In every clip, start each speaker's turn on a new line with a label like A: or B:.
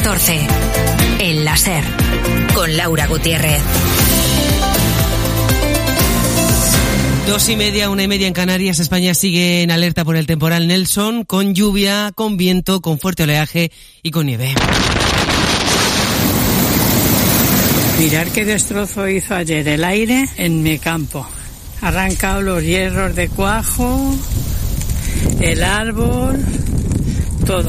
A: 14. El láser. Con Laura Gutiérrez.
B: 2:30, 1:30 en Canarias. España sigue en alerta por el temporal Nelson, con lluvia, con viento, con fuerte oleaje y con nieve.
C: Mirar qué destrozo hizo ayer el aire en mi campo. Ha arrancado los hierros de cuajo, el árbol, todo.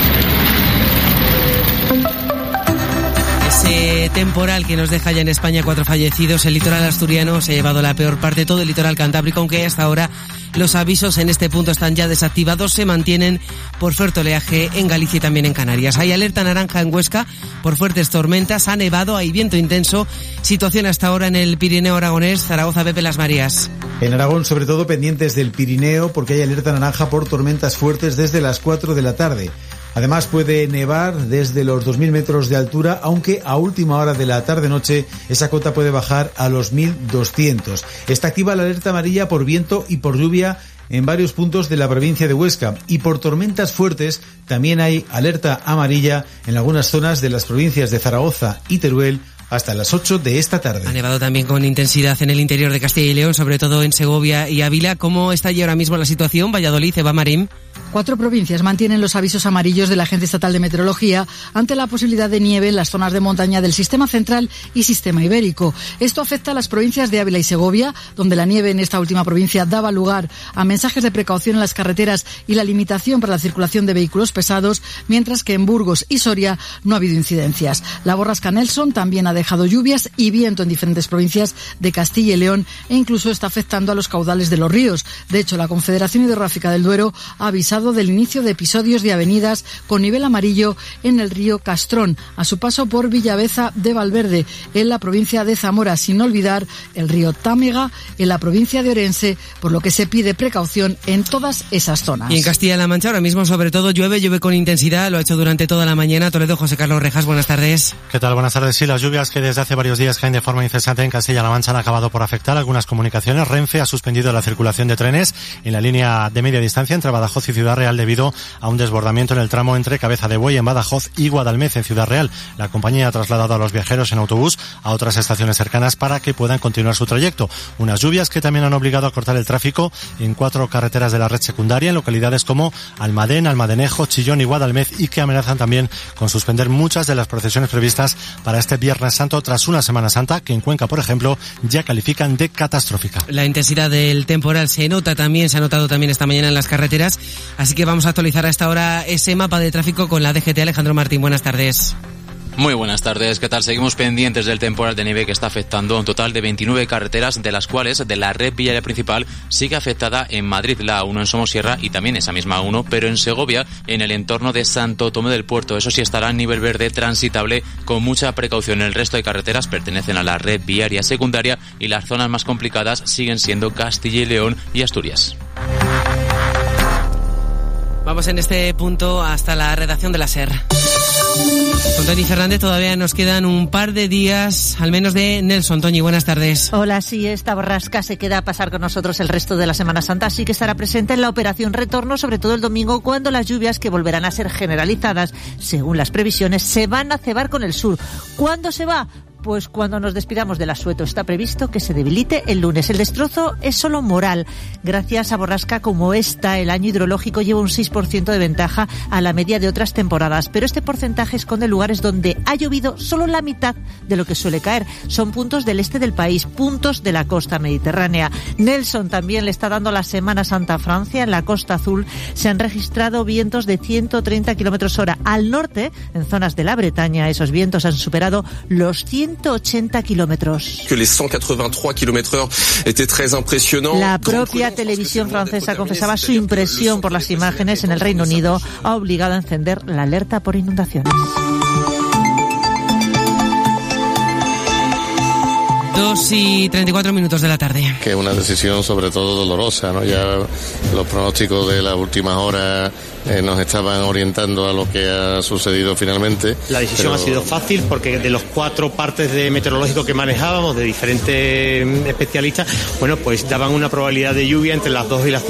B: Ese temporal que nos deja ya en España 4 fallecidos. El litoral asturiano se ha llevado la peor parte, todo el litoral cantábrico, aunque hasta ahora los avisos en este punto están ya desactivados. Se mantienen por fuerte oleaje en Galicia y también en Canarias. Hay alerta naranja en Huesca por fuertes tormentas, ha nevado, hay viento intenso. Situación hasta ahora en el Pirineo aragonés. Zaragoza, Pepe Las Marías.
D: En Aragón, sobre todo pendientes del Pirineo, porque hay alerta naranja por tormentas fuertes desde las 4 de la tarde. Además puede nevar desde los 2.000 metros de altura, aunque a última hora de la tarde-noche esa cota puede bajar a los 1.200. Está activa la alerta amarilla por viento y por lluvia en varios puntos de la provincia de Huesca. Y por tormentas fuertes también hay alerta amarilla en algunas zonas de las provincias de Zaragoza y Teruel hasta las 8 de esta tarde.
B: Ha nevado también con intensidad en el interior de Castilla y León, sobre todo en Segovia y Ávila. ¿Cómo está allí ahora mismo la situación? Valladolid, Eva Marín.
E: 4 provincias mantienen los avisos amarillos de la Agencia Estatal de Meteorología ante la posibilidad de nieve en las zonas de montaña del Sistema Central y Sistema Ibérico. Esto afecta a las provincias de Ávila y Segovia, donde la nieve en esta última provincia daba lugar a mensajes de precaución en las carreteras y la limitación para la circulación de vehículos pesados, mientras que en Burgos y Soria no ha habido incidencias. La borrasca Nelson también ha dejado lluvias y viento en diferentes provincias de Castilla y León e incluso está afectando a los caudales de los ríos. De hecho, la Confederación Hidrográfica del Duero ha avisado del inicio de episodios de avenidas con nivel amarillo en el río Castrón, a su paso por Villaveza de Valverde, en la provincia de Zamora, sin olvidar el río Támega en la provincia de Orense, por lo que se pide precaución en todas esas zonas.
B: Y en Castilla-La Mancha ahora mismo sobre todo llueve con intensidad, lo ha hecho durante toda la mañana. Toledo, José Carlos Rejas, buenas tardes.
F: ¿Qué tal? Buenas tardes. Sí, las lluvias que desde hace varios días caen de forma incesante en Castilla-La Mancha han acabado por afectar algunas comunicaciones. Renfe ha suspendido la circulación de trenes en la línea de media distancia entre Badajoz y Ciudad Real debido a un desbordamiento en el tramo entre Cabeza de Buey en Badajoz y Guadalmez en Ciudad Real. La compañía ha trasladado a los viajeros en autobús a otras estaciones cercanas para que puedan continuar su trayecto. Unas lluvias que también han obligado a cortar el tráfico en 4 carreteras de la red secundaria en localidades como Almadén, Almadenejo, Chillón y Guadalmez, y que amenazan también con suspender muchas de las procesiones previstas para este Viernes Santo tras una Semana Santa que en Cuenca, por ejemplo, ya califican de catastrófica.
B: La intensidad del temporal se ha notado también esta mañana en las carreteras, así que vamos a actualizar a esta hora ese mapa de tráfico con la DGT. Alejandro Martín, buenas tardes.
G: Muy buenas tardes, ¿qué tal? Seguimos pendientes del temporal de nieve que está afectando a un total de 29 carreteras, de las cuales de la red viaria principal sigue afectada en Madrid, la A1 en Somosierra y también esa misma A1, pero en Segovia, en el entorno de Santo Tomé del Puerto. Eso sí estará a nivel verde transitable con mucha precaución. El resto de carreteras pertenecen a la red viaria secundaria y las zonas más complicadas siguen siendo Castilla y León y Asturias.
B: Vamos en este punto hasta la redacción de la SER. Con Toñi Fernández todavía nos quedan un par de días, al menos de Nelson. Toñi, buenas tardes.
H: Hola, sí, esta borrasca se queda a pasar con nosotros el resto de la Semana Santa, así que estará presente en la operación retorno, sobre todo el domingo, cuando las lluvias, que volverán a ser generalizadas, según las previsiones, se van a cebar con el sur. ¿Cuándo se va? Pues cuando nos despidamos del asueto. Está previsto que se debilite el lunes. El destrozo es solo moral. Gracias a borrasca como esta, el año hidrológico lleva un 6% de ventaja a la media de otras temporadas. Pero este porcentaje esconde lugares donde ha llovido solo la mitad de lo que suele caer. Son puntos del este del país, puntos de la costa mediterránea. Nelson también le está dando la Semana Santa a Francia. En la Costa Azul se han registrado vientos de 130 km/h. Al norte, en zonas de la Bretaña, esos vientos han superado los 180 kilómetros.
I: Que les 183 km/h étaient très impressionnants.
H: La propia televisión francesa confesaba su impresión por las imágenes. En el Reino Unido ha obligado a encender la alerta por inundaciones.
B: 2:34 de la tarde.
J: Que es una decisión sobre todo dolorosa, ¿no? Ya los pronósticos de las últimas horas nos estaban orientando a lo que ha sucedido finalmente.
K: La decisión ha sido fácil porque de los 4 partes de meteorológico que manejábamos, de diferentes especialistas, bueno, pues daban una probabilidad de lluvia entre las 2 y las